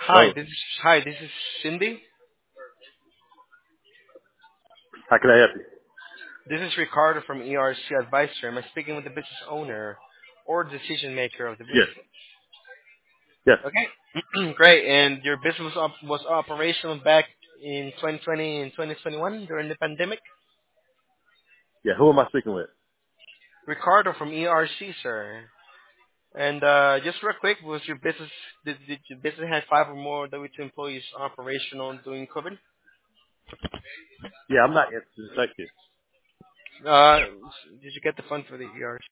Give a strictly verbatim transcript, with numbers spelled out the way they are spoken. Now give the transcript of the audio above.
Hi, Hello. this is hi, this is Cindy. How can I help you? This is Ricardo from E R C Advisor. Am I speaking with the business owner or decision maker of the Yes. business? Yes. Okay, great. And your business was, op- was operational back in twenty twenty and twenty twenty-one during the pandemic. Yeah. Who am I speaking with? Ricardo from E R C, sir. And uh, just real quick, was your business did, did your business have five or more W two employees operational during COVID? Yeah, I'm not interested. Thank you. Uh, did you get the fund for the E R C?